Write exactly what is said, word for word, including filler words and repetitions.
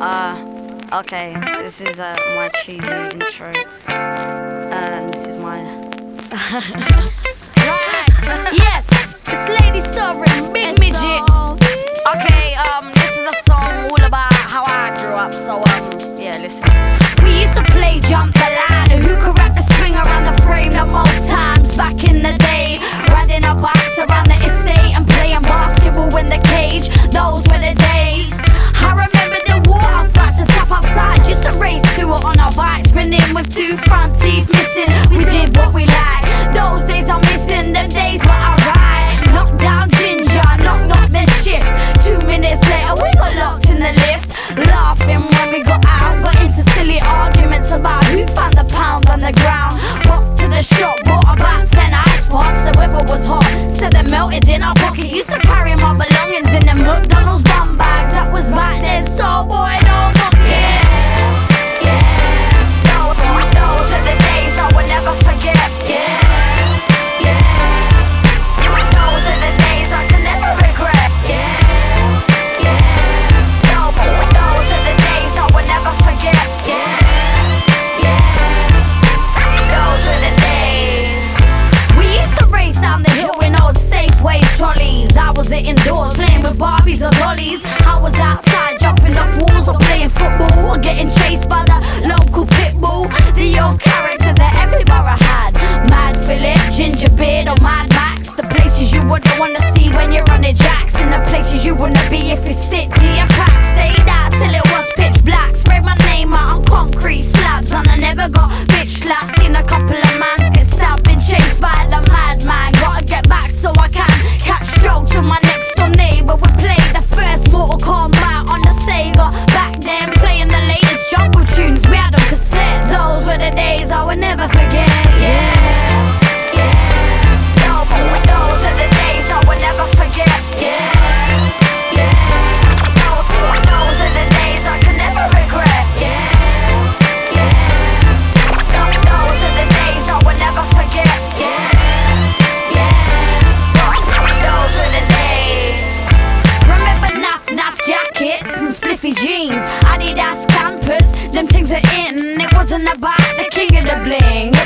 Uh, okay, this is uh, my cheesy intro, and this is my. Yes, it's Lady Sovereign, Big Midget. Okay, um, this is a song all about how I grew up, so um, yeah, listen. We used to play jump the line, who could wrap the swing around the frame the most times back in the day. Riding our bikes around the estate and playing basketball in the cage, those were the days. I remember the water fights to tap outside just to race to it on our bikes, grinning with two front teeth missing. We did what we liked, those days I'm missing, them days were alright. Knock down ginger, knock knock then shift. Two minutes later we got locked in the lift, laughing when we got out, got into silly arguments about who found the pound on the ground. Walked to the shop, bought about ten ice pops, the weather was hot, so they melted in our pocket. Used to carry my belongings in the McDonald's bum bags, that was back then, so boy don't look, yeah, yeah. Those, those are the days I will never forget, yeah, yeah. Those are the days I can never regret, yeah, yeah. Those are the days I will never forget, yeah, yeah. Those are the days. We used to race down the hill in old Safeway trolleys. I was indoors playing with Barbies or dollies. I was outside jumping off walls or playing football or getting chased by the local pit bull. The old character that every borough had, Mad Philip, Ginger Beard or Mad Max. The places you wouldn't want to see when you're on the jacks, and the places you wouldn't be if you stick to your pack. Stayed out till it was pitch black, sprayed my name out on concrete slabs, and I never got bitch slapped. Seen a couple of mans get stabbed, been chased by the madman. Gotta get back so I can catch strokes with my next door neighbor. We played the first Mortal Kombat on the Sega. Back then playing the latest jungle tunes we had on cassette. Those were the days I would never forget, yeah, yeah. Those are the days I would never forget, yeah, yeah. Those are the days I could never regret, yeah, yeah. Those are the days I would never forget, yeah, yeah. Those are the days. Remember naff naff jackets and spliffy jeans, Adidas campers, them things are in. It wasn't about the king of the bling,